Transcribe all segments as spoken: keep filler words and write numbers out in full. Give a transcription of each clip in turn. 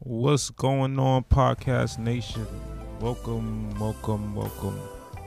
What's going on, Podcast Nation? Welcome, welcome, welcome.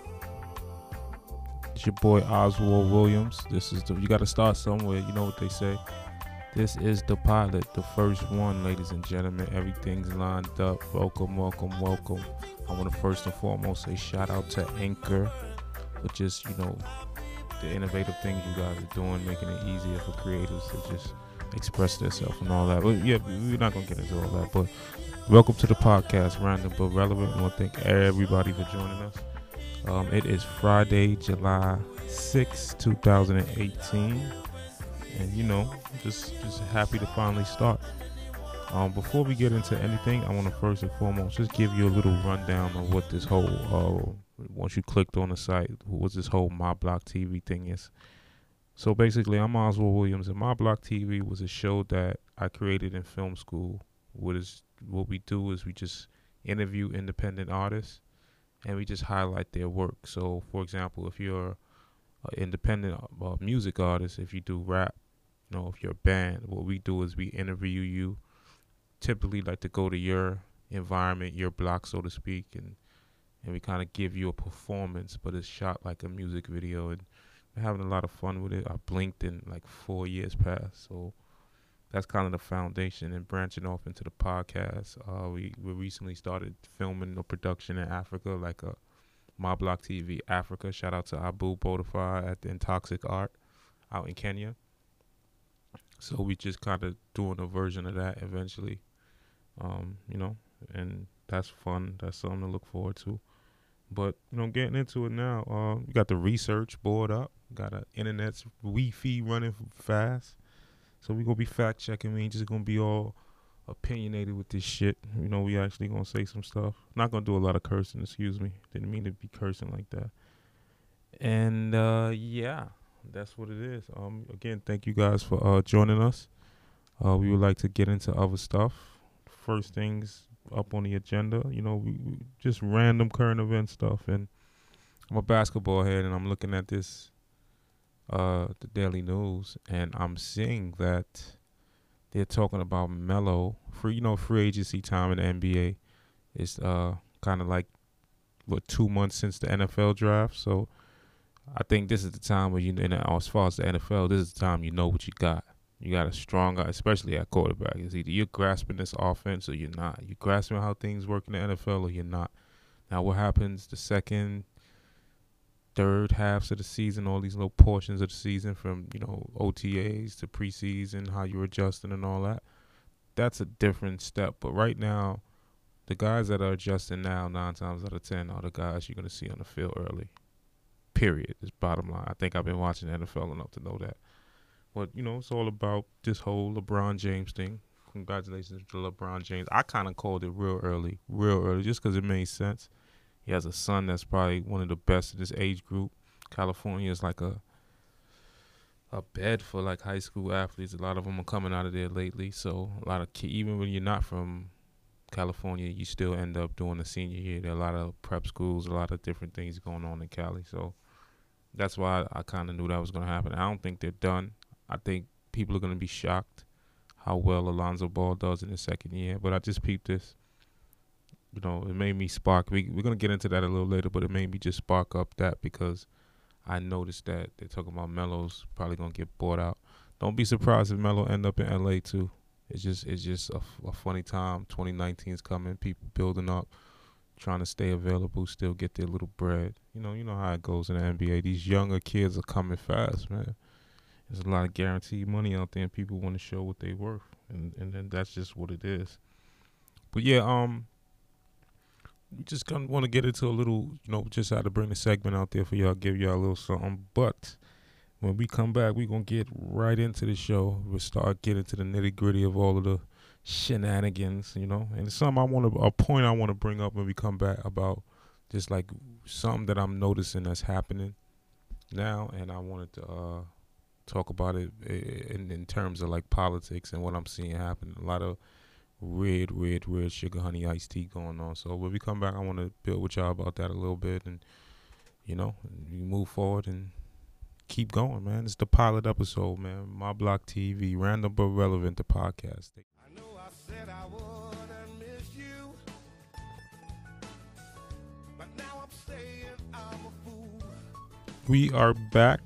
It's your boy Oswald Williams. This is the, you got to start somewhere. You know what they say. This is the pilot, the first one, ladies and gentlemen. Everything's lined up. Welcome, welcome, welcome. I want to first and foremost say shout out to Anchor for just, you know, the innovative things you guys are doing, making it easier for creators to just express themselves and all that. But yeah, we're not going to get into all that. But welcome to the podcast, Random But Relevant. I want to thank everybody for joining us. Um, it is Friday, July sixth, twenty eighteen. And, you know, just, just happy to finally start. Um, before we get into anything, I want to first and foremost just give you a little rundown of what this whole, uh, once you clicked on the site, what this whole My Block T V thing is. So basically, I'm Oswald Williams, and My Block T V was a show that I created in film school. What is what we do is we just interview independent artists, and we just highlight their work. So, for example, if you're an independent uh, music artist, if you do rap, you know, if you're a band, what we do is we interview you. Typically, like to go to your environment, your block, so to speak, and and we kind of give you a performance, but it's shot like a music video, and we're having a lot of fun with it. I blinked in like four years past, so that's kind of the foundation. And branching off into the podcast, uh, we we recently started filming a production in Africa, like a My Block T V Africa. Shout out to Abu Bodify at the Intoxic Art out in Kenya. So we just kind of doing a version of that eventually, um, you know, and that's fun. That's something to look forward to. But, you know, getting into it now, uh, you got the research board up. Got an internet's Wi-Fi running fast. So we going to be fact-checking. We ain't just going to be all opinionated with this shit. You know, we actually going to say some stuff. Not going to do a lot of cursing, excuse me. Didn't mean to be cursing like that. And, uh, yeah, that's what it is. Um, again, thank you guys for uh, joining us. Uh, we would like to get into other stuff. First things up on the agenda, you know, we, we just random current event stuff. And I'm a basketball head, and I'm looking at this, uh, the Daily News, and I'm seeing that they're talking about Melo. For you know, free agency time in the N B A is uh kind of like what two months since the N F L draft. So I think this is the time where you, and as far as the N F L, this is the time you know what you got. You got a strong guy, especially at quarterback. It's either you're grasping this offense or you're not. You're grasping how things work in the N F L or you're not. Now, what happens the second, third halves of the season, all these little portions of the season from, you know, O T As to preseason, how you're adjusting and all that, that's a different step. But right now, the guys that are adjusting now, nine times out of ten, are the guys you're going to see on the field early. Period. Is bottom line. I think I've been watching the N F L enough to know that. But, you know, it's all about this whole LeBron James thing. Congratulations to LeBron James. I kind of called it real early, real early, just because it made sense. He has a son that's probably one of the best in his age group. California is like a a bed for, like, high school athletes. A lot of them are coming out of there lately. So a lot of kids, even when you're not from California, you still end up doing the senior year. There are a lot of prep schools, a lot of different things going on in Cali. So that's why I, I kind of knew that was going to happen. I don't think they're done. I think people are going to be shocked how well Alonzo Ball does in his second year. But I just peeped this. You know, it made me spark. We, we're going to get into that a little later, but it made me just spark up that because I noticed that they're talking about Melo's probably going to get bought out. Don't be surprised if Melo end up in L A too. It's just it's just a, a funny time. twenty nineteen is coming. People building up, trying to stay available, still get their little bread. You know, you know how it goes in the N B A. These younger kids are coming fast, man. There's a lot of guaranteed money out there, and people want to show what they're worth, and and then that's just what it is. But yeah, um, we just kind of want to get into a little, you know, just how to bring the segment out there for y'all, give y'all a little something. But when we come back, we're gonna get right into the show. We'll start getting to the nitty gritty of all of the shenanigans, you know. And it's something I want to, a point I want to bring up when we come back about just like something that I'm noticing that's happening now, and I wanted to uh. talk about it in, in terms of like politics and what I'm seeing happen. A lot of red, red, red sugar honey iced tea going on. So when we come back, I want to build with y'all about that a little bit, and you know, we move forward and keep going, man. It's the pilot episode, man. My Block T V, Random But Relevant, the podcast. I know I said I would and We are back.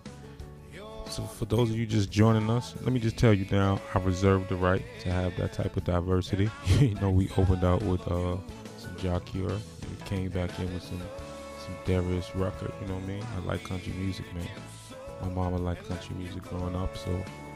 So for those of you just joining us, let me just tell you now, I reserve the right to have that type of diversity. You know, we opened out with uh, some Jacure. We came back in with some some Darius Rucker. You know what I mean? I like country music, man. My mama liked country music growing up, so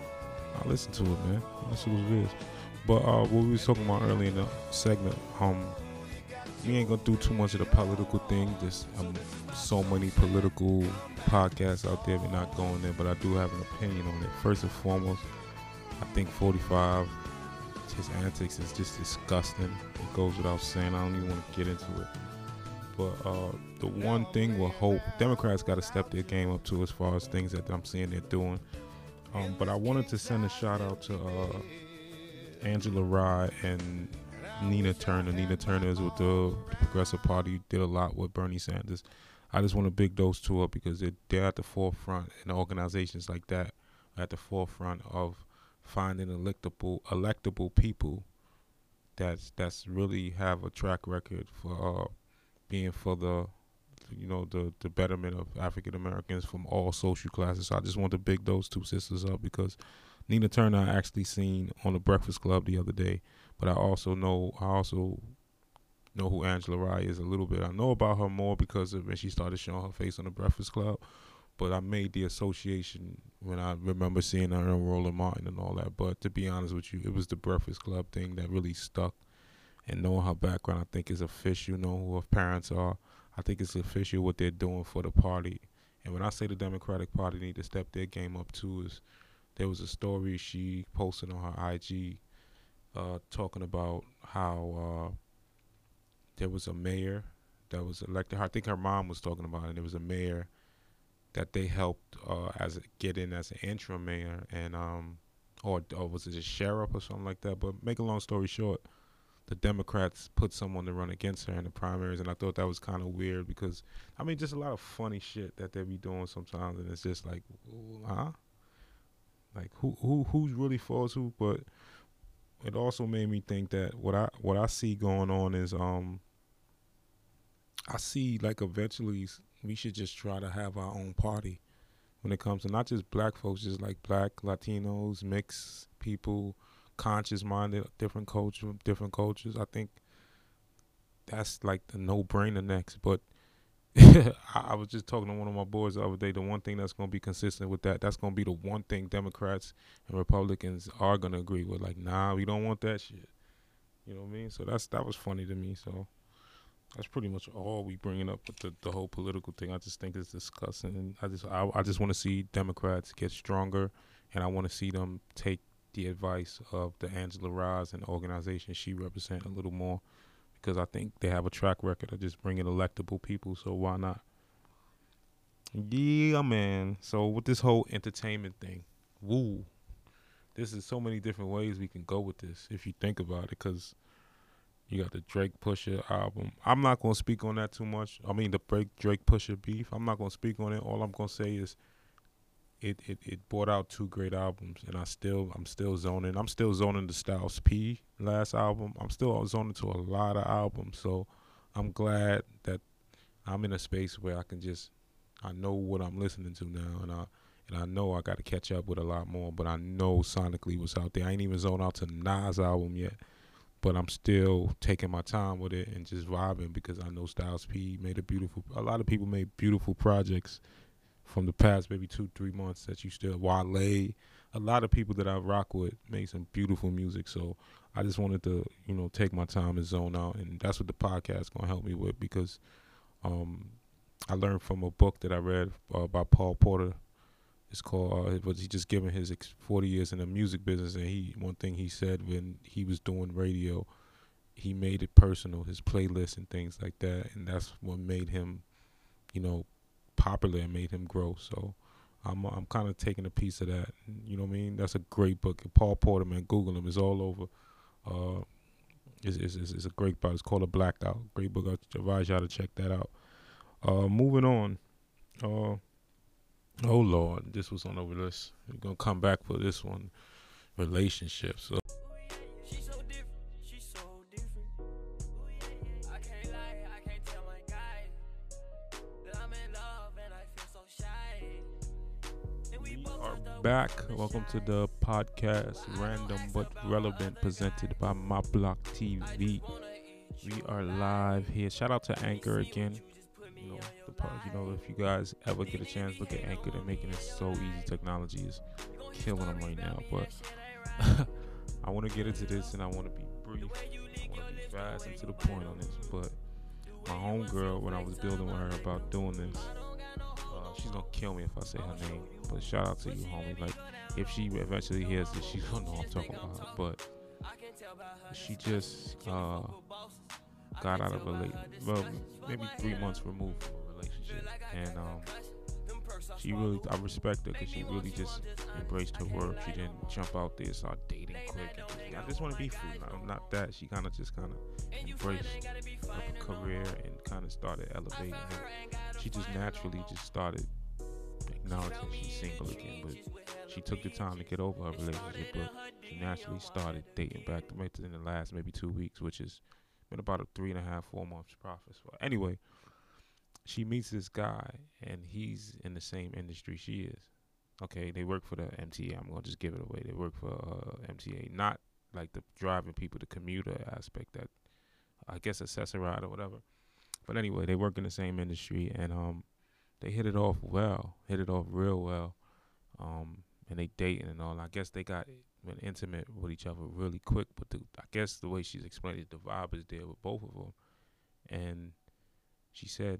I listen to it, man. That's what it is. But uh, what we was talking about earlier in the segment, um, we ain't gonna do too much of the political thing. There's um, so many political podcasts out there. We're not going there, but I do have an opinion on it. First and foremost, I think forty-five, his antics is just disgusting. It goes without saying. I don't even want to get into it. But uh, the one thing we'll hope, Democrats got to step their game up too as far as things that I'm seeing they're doing. Um, but I wanted to send a shout out to uh, Angela Rye and Nina Turner. Nina Turner is with the, the Progressive Party, did a lot with Bernie Sanders. I just want to big those two up because they're, they're at the forefront, and organizations like that are at the forefront of finding electable electable people that's that's really have a track record for uh, being for the you know the the betterment of African Americans from all social classes. So I just want to big those two sisters up because Nina Turner I actually seen on the Breakfast Club the other day, but I also know I also know who Angela Rye is a little bit. I know about her more because of when she started showing her face on the Breakfast Club, but I made the association when I remember seeing her in Roland Martin and all that. But to be honest with you, it was the Breakfast Club thing that really stuck. And knowing her background, I think is official. Knowing who her parents are, I think it's official what they're doing for the party. And when I say the Democratic Party need to step their game up too, is there was a story she posted on her I G uh, talking about how uh, there was a mayor that was elected. I think her mom was talking about it. And there was a mayor that they helped uh, as a, get in as an interim mayor, and um, or, or was it a sheriff or something like that? But make a long story short, the Democrats put someone to run against her in the primaries, and I thought that was kind of weird because, I mean, just a lot of funny shit that they be doing sometimes, and it's just like, huh? Like who who who's really for us who? But it also made me think that what I what I see going on is um I see like eventually we should just try to have our own party when it comes to not just black folks, just like black, Latinos, mixed people, conscious-minded, different culture, different cultures. I think that's like the no-brainer next. But I, I was just talking to one of my boys the other day. The one thing that's going to be consistent with that, that's going to be the one thing Democrats and Republicans are going to agree with. Like, nah, we don't want that shit. You know what I mean? So that's that was funny to me. So that's pretty much all we bringing up with the, the whole political thing. I just think it's disgusting. And I just I, I just want to see Democrats get stronger, and I want to see them take the advice of the Angela Rye and organization she represents a little more, because I think they have a track record of just bringing electable people, so why not? Yeah, man. So with this whole entertainment thing, woo, this is so many different ways we can go with this if you think about it, because you got the Drake Pusha album. I'm not going to speak on that too much. I mean, the Drake Pusha beef, I'm not going to speak on it. All I'm going to say is It, it it brought out two great albums, and I still I'm still zoning. I'm still zoning the Styles P last album. I'm still zoning to a lot of albums, so I'm glad that I'm in a space where I can just I know what I'm listening to now, and I and I know I got to catch up with a lot more. But I know sonically what's out there. I ain't even zoned out to Nas album yet, but I'm still taking my time with it and just vibing because I know Styles P made a beautiful. A lot of people made beautiful projects from the past maybe two, three months that you still, Wale, a lot of people that I rock with made some beautiful music. So I just wanted to, you know, take my time and zone out. And that's what the podcast is going to help me with, because um, I learned from a book that I read uh, by Paul Porter. It's called, uh, it was, he just given his forty years in the music business. And he, one thing he said when he was doing radio, he made it personal, his playlists and things like that. And that's what made him, you know, popular and made him grow. So I'm I'm kind of taking a piece of that. You know what I mean? That's a great book. Paul Porter, man, Google him. It's all over. Uh, it's, it's, it's a great book. It's called A Blackout. Great book. I advise y'all to check that out. Uh, moving on. Uh, oh, Lord. This was on the list. We're going to come back for this one. Relationships. So back. Welcome to the podcast, Random but Relevant, presented by My Block T V. We are live here. Shout out to Anchor again. You know, the, you know, if you guys ever get a chance, look at Anchor. They're making it so easy. Technology is killing them right now. But I want to get into this, and I want to be brief. I want to be fast and to the point on this. But my homegirl, when I was building with her about doing this, uh, she's gonna kill me if I say her name. But shout out to you, homie. Like, if she eventually hears this, she's gonna know what I'm talking about. But she just uh, got out of a relation, well, maybe three months removed from a relationship, and um, she really, I respect her because she really just embraced her work. She didn't jump out there, start dating quick. And I just want to be free. Not, not that. She kind of just kind of embraced her career and kind of started elevating her. She just naturally just started acknowledging she's single again, but she took the time to get over her relationship, but she naturally started dating back in the last maybe two weeks, which has been about a three and a half, four months process. Well, anyway, she meets this guy, and he's in the same industry she is. Okay, they work for the M T A. I'm going to just give it away. They work for uh, M T A, not like the driving people, the commuter aspect that, I guess, Accessoride or whatever. But anyway, they work in the same industry, and um, they hit it off well, hit it off real well, um, and they dating and all. I guess they got been intimate with each other really quick, but the, I guess the way she's explained it, the vibe is there with both of them. And she said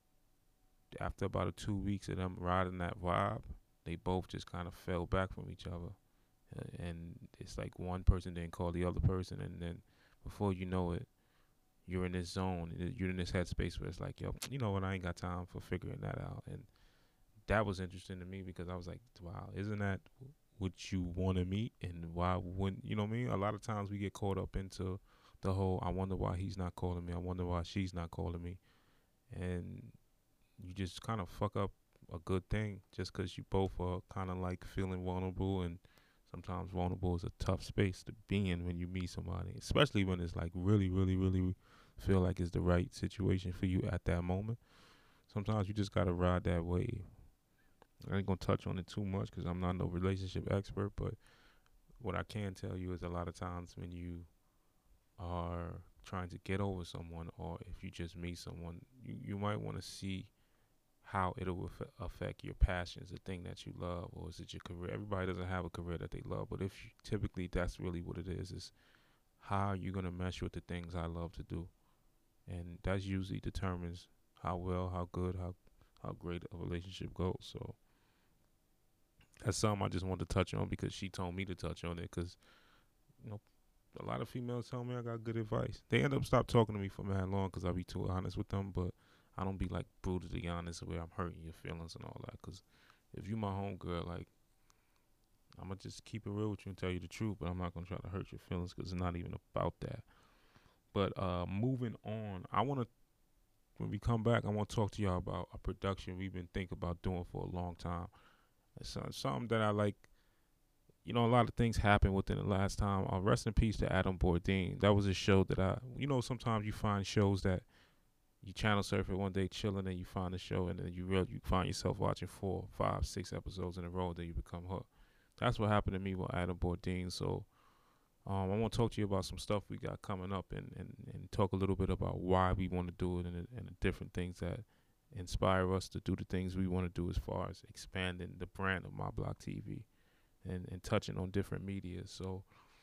after about a two weeks of them riding that vibe, they both just kind of fell back from each other. Uh, and it's like one person didn't call the other person, and then before you know it, you're in this zone, you're in this headspace where it's like, yo, you know what, I ain't got time for figuring that out. And that was interesting to me because I was like, wow, isn't that what you want to meet? And why wouldn't, you know what I mean? A lot of times we get caught up into the whole, I wonder why he's not calling me, I wonder why she's not calling me. And you just kind of fuck up a good thing just because you both are kind of like feeling vulnerable, and sometimes vulnerable is a tough space to be in when you meet somebody, especially when it's like really, really, really feel like it's the right situation for you at that moment. Sometimes you just got to ride that wave. I ain't going to touch on it too much because I'm not no relationship expert, but what I can tell you is a lot of times when you are trying to get over someone, or if you just meet someone, you, you might want to see how it'll affect your passions, the thing that you love, or is it your career? Everybody doesn't have a career that they love, but if you, typically that's really what it is, is how are you going to mesh with the things I love to do? And that usually determines how well, how good, how how great a relationship goes. So that's something I just wanted to touch on because she told me to touch on it, because, you know, a lot of females tell me I got good advice. They end up stop talking to me for mad long because I be too honest with them, but I don't be like brutally honest where I'm hurting your feelings and all that. Because if you my homegirl, like, I'm going to just keep it real with you and tell you the truth, but I'm not going to try to hurt your feelings because it's not even about that. But uh, moving on, I want to, when we come back, I want to talk to y'all about a production we've been thinking about doing for a long time. It's uh, something that I like. You know, a lot of things happened within the last time. Uh, rest in peace to Adam Bourdin. That was a show that I, you know, sometimes you find shows that you channel surf it one day chilling, and you find a show, and then you real you find yourself watching four, five, six episodes in a row, then you become hooked. That's what happened to me with Adam Bourdin. So um, I want to talk to you about some stuff we got coming up, and, and, and talk a little bit about why we want to do it, and, and the different things that inspire us to do the things we want to do as far as expanding the brand of My Block T V, and, and touching on different media. So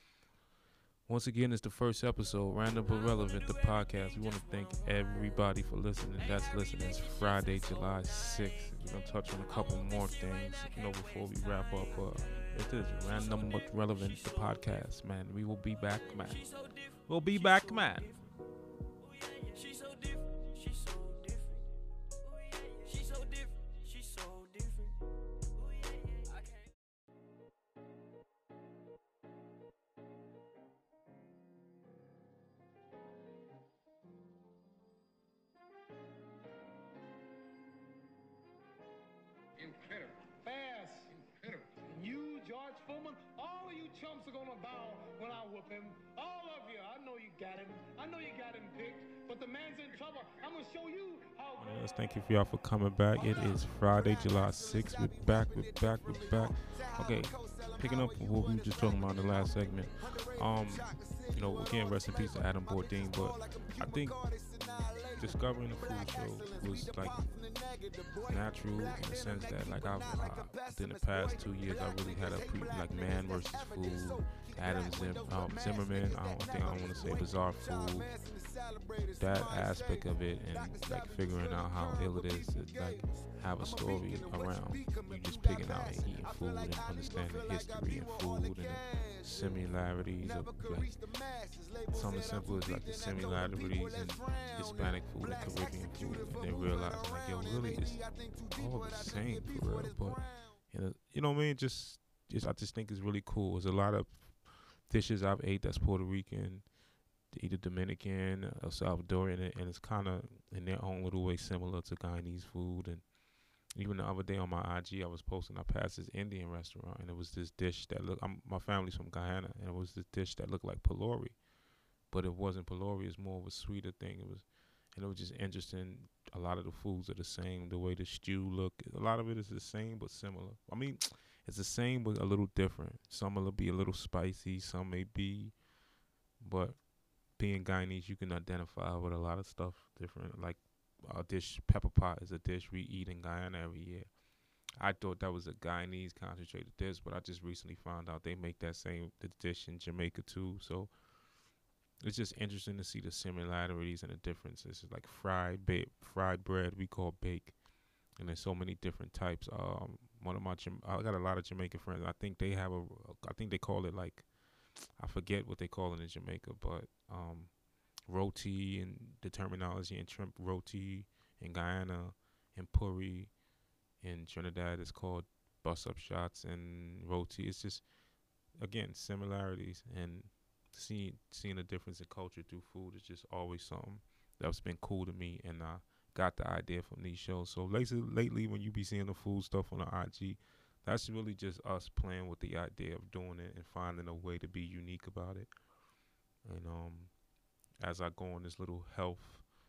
once again, it's the first episode, Random but Relevant, the podcast. We want to thank everybody for listening. That's listening. It's Friday, July sixth. We're going to touch on a couple more things, you know, before we wrap up. Uh, it is Random but Relevant, the podcast, man. We will be back, man. We'll be back, man. Incredible. Fast. Incredible. You, George Foreman, all of you chumps are gonna bow when I whoop him. All of you. I know you got him. I know you got him picked. But the man's in trouble, I'm gonna show you how. Yes, thank you for y'all for coming back. It is Friday, July sixth. We're back, we're back, we're back. Okay, picking up what we were just talking about in the last segment. Um, you know, again, rest in peace to Adam Bourdin, but I think discovering the food show was like natural in the sense that like I've uh, in the past two years I really had a pre like Man versus Food, Adam Zim, um, Zimmerman. I don't think I don't want to say Bizarre Food. That aspect of it and like figuring out how ill it is to like have a story around you just picking out and eating food and understanding history and food and the similarities of like something simple as like the similarities in Hispanic food and Caribbean food, and then realizing like yo really it's all the same for real. But you know, you know what I mean? Just, just I just think it's really cool. There's a lot of dishes I've ate that's Puerto Rican, either Dominican or Salvadorian, and it's kind of in their own little way similar to Guyanese food. And even the other day on my I G, I was posting, I passed this Indian restaurant, and it was this dish that looked, I'm, my family's from Guyana, and it was this dish that looked like pulori, but it wasn't pulori, it's more of a sweeter thing. It was, and it was just interesting. A lot of the foods are the same, the way the stew look, a lot of it is the same but similar. I mean, it's the same but a little different. Some will be a little spicy, some may be, but being Guyanese, you can identify with a lot of stuff different. Like a dish, pepper pot is a dish we eat in Guyana every year. I thought that was a Guyanese concentrated dish, but I just recently found out they make that same the dish in Jamaica too. So it's just interesting to see the similarities and the differences. It's like fried ba- fried bread we call bake, and there's so many different types. Um, one of my Jam- I got a lot of Jamaican friends. I think they have a, I think they call it like, I forget what they call it in Jamaica, but um, roti and the terminology in shrimp roti in Guyana, and puri in Trinidad is called bus up shots and roti. It's just again similarities, and seeing seeing a difference in culture through food is just always something that's been cool to me, and I got the idea from these shows. So lately, lately when you be seeing the food stuff on the I G, that's really just us playing with the idea of doing it and finding a way to be unique about it. And um, as I go on this little health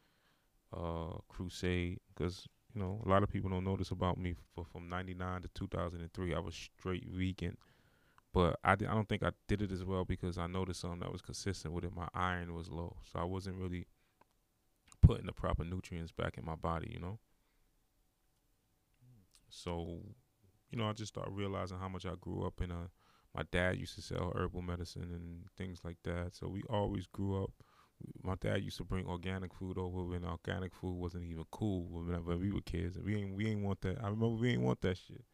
uh, crusade, because you know a lot of people don't know this about me. For from ninety-nine to two thousand three, I was straight vegan, but I, did, I don't think I did it as well because I noticed something that was consistent with it. My iron was low, so I wasn't really putting the proper nutrients back in my body, you know. So, you know, I just started realizing how much I grew up in a, my dad used to sell herbal medicine and things like that. So we always grew up, my dad used to bring organic food over when organic food wasn't even cool whenever we were kids. And we ain't, we ain't want that. I remember we ain't want that shit.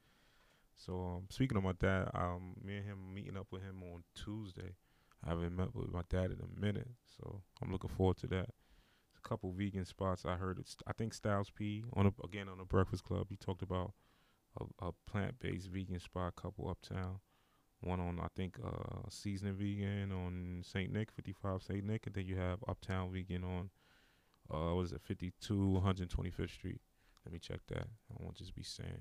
So um, speaking of my dad, um, me and him meeting up with him on Tuesday. I haven't met with my dad in a minute, so I'm looking forward to that. A couple vegan spots I heard. It's, I think Styles P on a, again on the Breakfast Club. He talked about a, a plant-based vegan spot, couple uptown. One on I think uh, Seasoned Vegan on Saint Nick, fifty-five Saint Nick, and then you have Uptown Vegan on uh, what is it, fifty-two one twenty-fifth Street. Let me check that. I won't just be saying.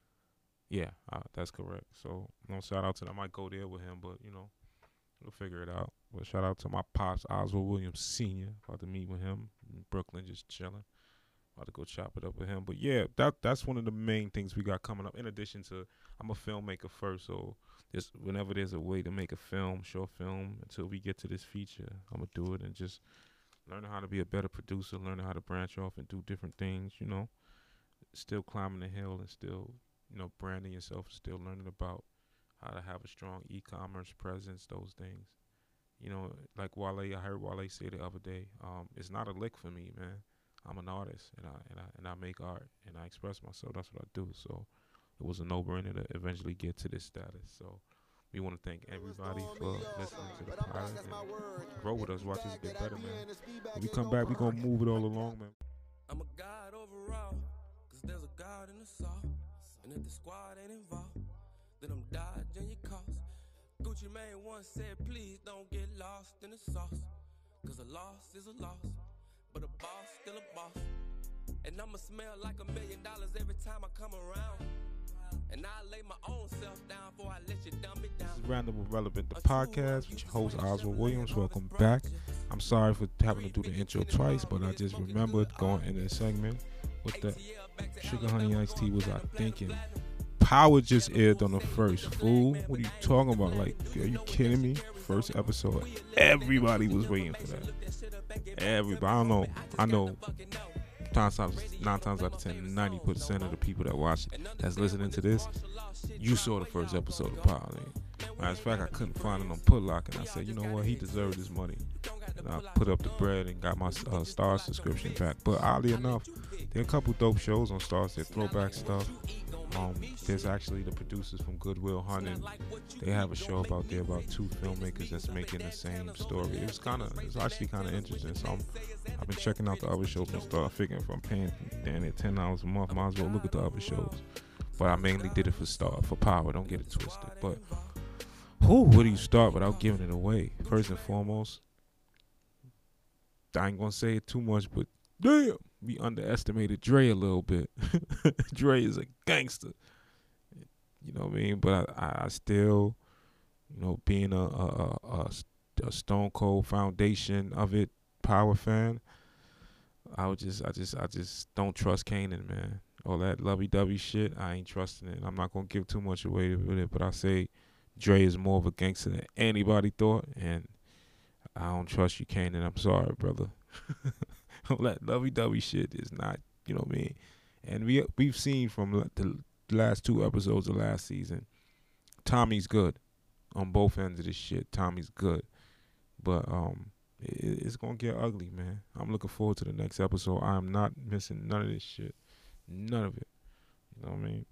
Yeah, uh, that's correct. So you know, shout out to them. I might go there with him, but you know, we'll figure it out. But shout out to my pops, Oswald Williams Senior About to meet with him in Brooklyn, just chilling. About to go chop it up with him. But yeah, that that's one of the main things we got coming up. In addition to, I'm a filmmaker first, so there's, whenever there's a way to make a film, short film, until we get to this feature, I'm going to do it and just learning how to be a better producer, learning how to branch off and do different things, you know. Still climbing the hill and still, you know, branding yourself, still learning about how to have a strong e-commerce presence, those things. You know, like Wale, I heard Wale say the other day, um, it's not a lick for me, man. I'm an artist, and I and I and I make art, and I express myself. That's what I do. So it was a no-brainer to eventually get to this status. So we want to thank everybody for listening to the pilot and grow with us. Watch us get better, man. When we come back, we gonna move it all along, man. I'm a god overall, cause there's a god in the sauce. And if the squad ain't involved, then I'm dodging your calls. Gucci Mane once said, please don't get lost in the sauce. Cause a loss is a loss, but a boss still a boss. And I'ma smell like a million dollars every time I come around. And I lay my own self down before I let you dumb me down. This is Random but Relevant, the podcast with your host Oswald Williams. Welcome back. I'm sorry for having to do the intro twice, but I just remembered going in this segment with the Sugar Honey Iced Tea was I thinking. Power just aired on the first. Fool, what are you talking about? Like, are you kidding me? First episode, everybody was waiting for that. Everybody, I don't know. I know. Times, nine times out of ten, ninety percent of the people that watch it, that's listening to this, you saw the first episode of Power. Matter of fact, I couldn't find it on Putlock, and I said, you know what? He deserved his money. And I put up the bread and got my uh, Star subscription back. But oddly enough, there are a couple dope shows on Stars. They're throwback stuff. Um, there's actually the producers from Goodwill Hunting. They have a show about there about two filmmakers that's making the same story. It was kind of, it's actually kind of interesting. So I'm, I've been checking out the other shows and start figuring if I'm paying damn it ten dollars a month, might as well look at the other shows. But I mainly did it for Star, for Power. Don't get it twisted. But whew, where do you start without giving it away? First and foremost, I ain't gonna say it too much, but damn, we underestimated Dre a little bit. Dre is a gangster, you know what I mean? But I, I still, you know, being a, a, a, a Stone Cold Foundation of it, Power fan, I would just, I just, I just don't trust Kanan, man. All that lovey-dovey shit, I ain't trusting it. I'm not gonna give too much away with it, but I say Dre is more of a gangster than anybody thought, and I don't trust you, Kanan. I'm sorry, brother. All that lovey-dovey shit is not, you know what I mean? And we, we've seen from the last two episodes of last season, Tommy's good on both ends of this shit. Tommy's good. But um, it, it's going to get ugly, man. I'm looking forward to the next episode. I'm not missing none of this shit. None of it. You know what I mean?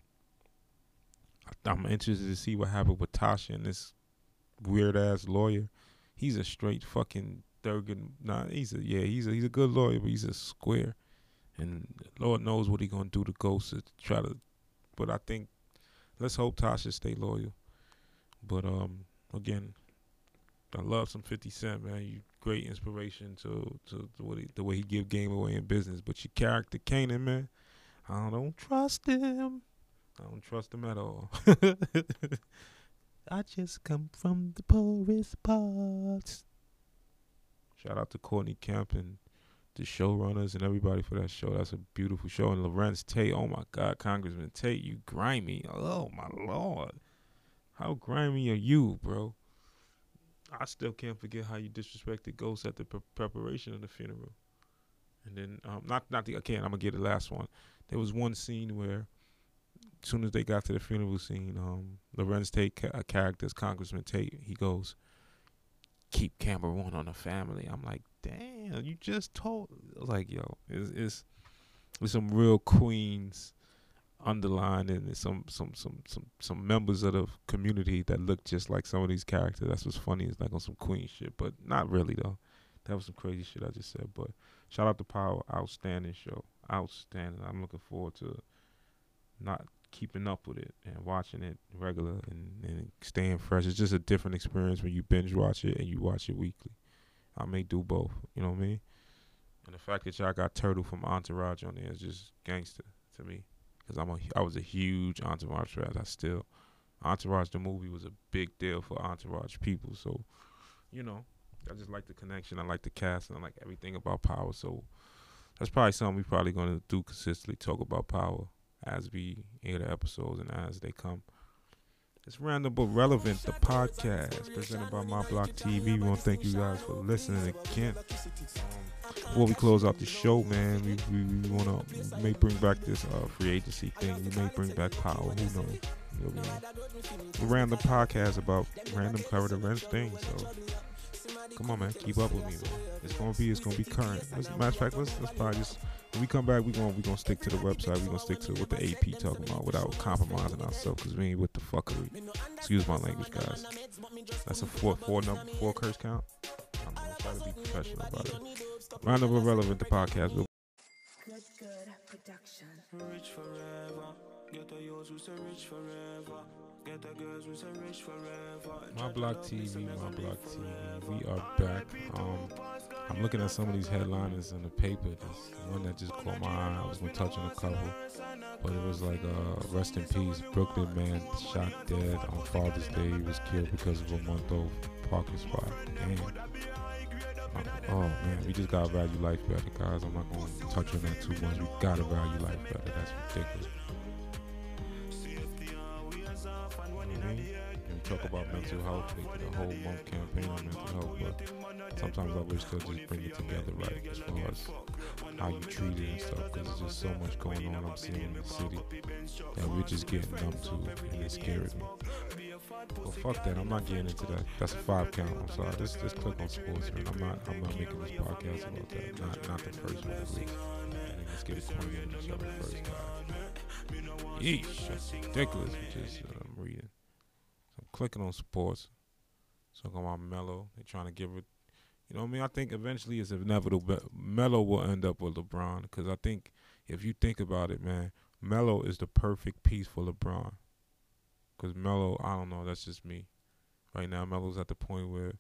I'm interested to see what happened with Tasha and this weird-ass lawyer. He's a straight fucking Thurgood. Nah, he's a yeah, he's a he's a good lawyer, but he's a square. And Lord knows what he gonna do to Ghost to try to. But I think let's hope Tasha stay loyal. But um, again, I love some fifty Cent, man. You great inspiration to to, to what he, the way he give game away in business. But your character Kanan, man, I don't trust him. I don't trust him at all. I just come from the poorest parts. Shout out to Courtney Kemp and the showrunners and everybody for that show. That's a beautiful show. And Lorenz Tate, oh my God, Congressman Tate, you grimy. Oh my Lord. How grimy are you, bro? I still can't forget how you disrespected Ghost at the pre- preparation of the funeral. And then, um, not, not the, again, I'm going to get the last one. There was one scene where as soon as they got to the funeral scene, um, Lorenz Tate, ca- character's Congressman Tate, he goes, keep camera one on the family. I'm like, damn, you just told. I was like, yo, it's, it's, it's some real Queens underlined and some, some, some, some, some members of the community that look just like some of these characters. That's what's funny. It's like on some Queen shit, but not really though. That was some crazy shit I just said. But shout out to Power, outstanding show, outstanding. I'm looking forward to not keeping up with it and watching it regular and, and staying fresh. It's just a different experience when you binge watch it and you watch it weekly. I may do both, you know what I mean? And the fact that y'all got Turtle from Entourage on there is just gangster to me. Because I'm a, I was a huge Entourage fan. I still, Entourage the movie was a big deal for Entourage people. So, you know, I just like the connection. I like the cast and I like everything about Power. So that's probably something we probably going to do consistently, talk about Power as we air the episodes and as they come. It's Random But Relevant, the podcast presented by My Block T V. We want to thank you guys for listening again. Um, before we close out the show, man, we, we, we want to may bring back this uh, free agency thing. We may bring back Power. Who knows? You know what I mean? The Random podcast about random current events things. So come on, man, keep up with me, man. It's gonna be, it's gonna be current. As a matter of fact, let's let's probably just. When we come back, we're going we gonna stick to the website. We're going to stick to what the A P talking about without compromising ourselves because we ain't with the fuckery. Excuse my language, guys. That's a four, four, number, four curse count. I'm going to try to be professional about it. Random But Relevant, the podcast. We'll Good, good production. Rich forever. Get a yours who say rich forever. Get a girls who say rich forever. My Block T V, My Block T V. We are back. Um, I'm looking at some of these headliners in the paper. There's one that just caught my eye. I was going to touch on a couple. But it was like, uh, rest in peace, Brooklyn man shot dead on Father's Day. He was killed because of a month-old parking spot. Damn. Oh man, we just gotta value life better, guys. I'm not gonna touch on that too much. We gotta value life better. That's ridiculous. You know what I mean? And we talk about mental health. They did a whole month campaign on mental health, but sometimes I wish they'll just bring it together, right? As far as how you treat it and stuff, because there's just so much going on I'm seeing in the city that we're just getting numb to, and it scares me. Well, fuck that. I'm not getting into that. That's a five count. I'm sorry. Just, just click on sports, man. I'm not, I'm not making this podcast about that. Not, not the first one, at least. And then let's get acquainted with each other first, guys. Yeesh, that's ridiculous. Which is, uh, I'm reading. So I'm clicking on sports. Talking about Melo. They're trying to give it. You know what I mean? I think eventually it's inevitable. But Melo will end up with LeBron, because I think if you think about it, man, Melo is the perfect piece for LeBron. Because Melo, I don't know, that's just me. Right now, Melo's at the point where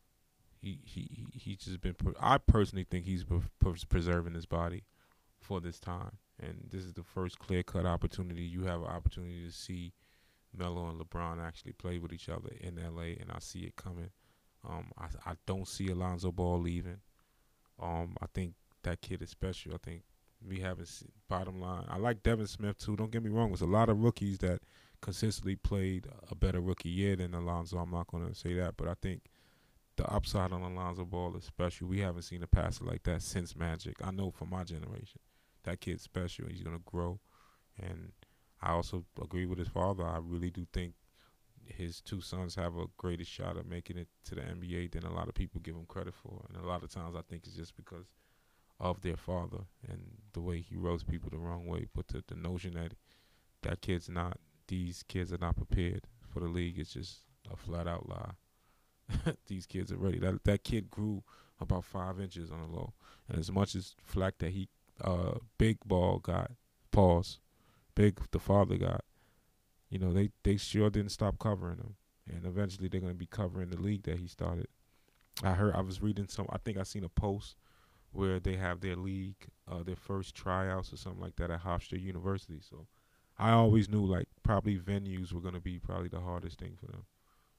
he he he he's just been. Pre- I personally think he's pre- pre- preserving his body for this time, and this is the first clear-cut opportunity. You have an opportunity to see Melo and LeBron actually play with each other in L A, and I see it coming. Um, I I don't see Alonzo Ball leaving. Um, I think that kid is special. I think we haven't seen, bottom line. I like Devin Smith too. Don't get me wrong. There's a lot of rookies that consistently played a better rookie year than Alonzo. I'm not going to say that, but I think the upside on Alonzo Ball is special. We haven't seen a passer like that since Magic. I know from my generation. That kid's special. He's going to grow. And I also agree with his father. I really do think his two sons have a greater shot at making it to the N B A than a lot of people give him credit for. And a lot of times I think it's just because of their father and the way he rose people the wrong way. But the, the notion that that kid's not, these kids are not prepared for the league is just a flat out lie. These kids are ready. That that kid grew about five inches on the low. And as much as flack that he, uh, Big Ball got, pause, Big, the father got, you know, they, they sure didn't stop covering him. And eventually they're going to be covering the league that he started. I heard, I was reading some, I think I seen a post where they have their league, uh, their first tryouts or something like that at Hofstra University. So I always knew, like, probably venues were going to be probably the hardest thing for them.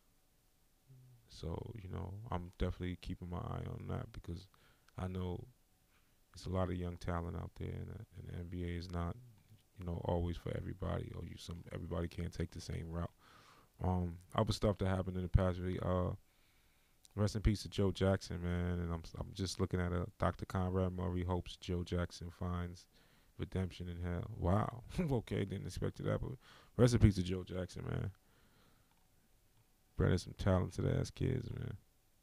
So, you know, I'm definitely keeping my eye on that, because I know there's a lot of young talent out there, and, uh, and the N B A is not, you know, always for everybody, or you some everybody can't take the same route. Um, other stuff that happened in the past week, uh, rest in peace to Joe Jackson, man, and I'm I'm just looking at a Doctor Conrad Murray hopes Joe Jackson finds redemption in hell. Wow. Okay, didn't expect that, but rest in peace to Joe Jackson, man. Bred some talented ass kids, man.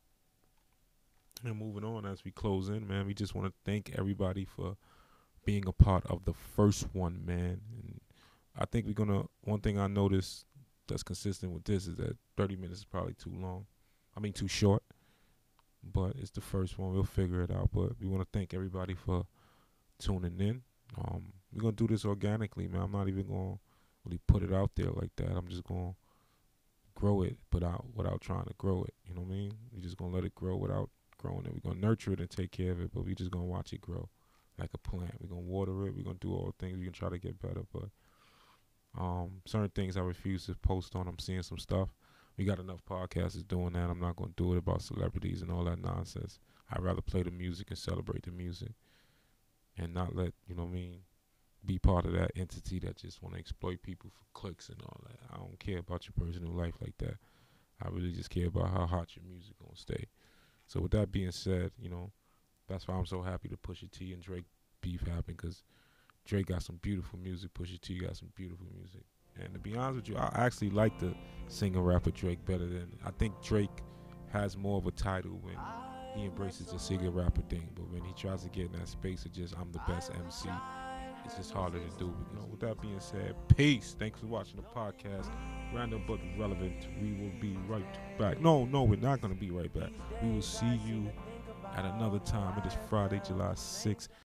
And moving on as we close in, man, we just want to thank everybody for being a part of the first one, man. And I think we're gonna, one thing I noticed that's consistent with this is that thirty minutes is probably too long. I mean, too short. But it's the first one. We'll figure it out. But we want to thank everybody for tuning in. Um, we're going to do this organically, man. I'm not even going to really put it out there like that. I'm just going to grow it without, without trying to grow it. You know what I mean? We're just going to let it grow without growing it. We're going to nurture it and take care of it, but we're just going to watch it grow like a plant. We're going to water it. We're going to do all the things. We can try to get better, but um, certain things I refuse to post on. I'm seeing some stuff. We got enough podcasters doing that. I'm not going to do it about celebrities and all that nonsense. I'd rather play the music and celebrate the music and not let, you know what I mean, be part of that entity that just want to exploit people for clicks and all that. I don't care about your personal life like that. I really just care about how hot your music going to stay. So with that being said, you know, that's why I'm so happy to Pusha T and Drake beef happen, because Drake got some beautiful music. Pusha T got some beautiful music. And to be honest with you, I actually like the singer-rapper Drake better than, I think Drake has more of a title when he embraces the singer-rapper thing. But when he tries to get in that space of just, I'm the best M C, it's just harder to do. You know, with that being said, peace. Thanks for watching the podcast. Random but relevant. We will be right back. No, no, we're not going to be right back. We will see you at another time. It is Friday, July sixth.